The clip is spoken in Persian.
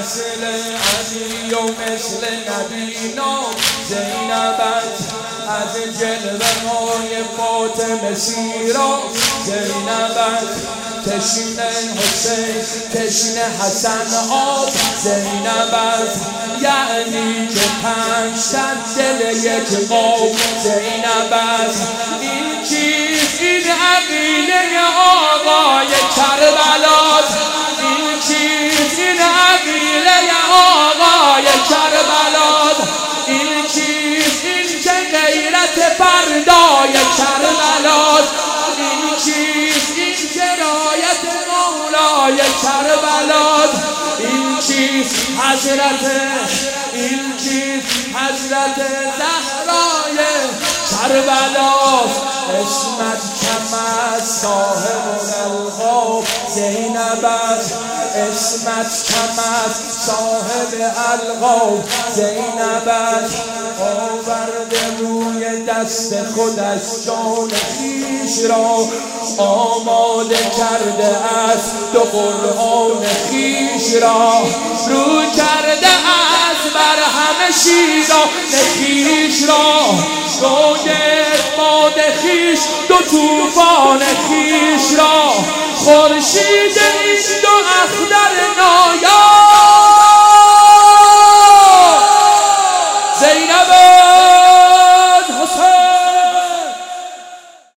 مثل علی و مثل نبینا زینبت از جلوه های فاطمه سیرا زینبت تشنه حسین تشنه حسن آب زینبت یعنی که 5 تن دل یک قوم زینبت این چیز این عقیده آقای کربلاست این چیز این عقیده آقای کربلاست این چیز این که غیرت فردای کربلاست این چیز این جرایت مولای کربلاست این چیز حضرت این چیز حضرت زهرای کربلاست اسمت کم از صاحب القاب زینبت اسمت کم از صاحب القاب زینبت آورده روی دست خودش جان خویش را آماده کرده است دو قرآن خویش را رو کرده است بر همه شیران خویش را گوید باد خویش دو طوفان خویش را خورشید این دو اختر نایا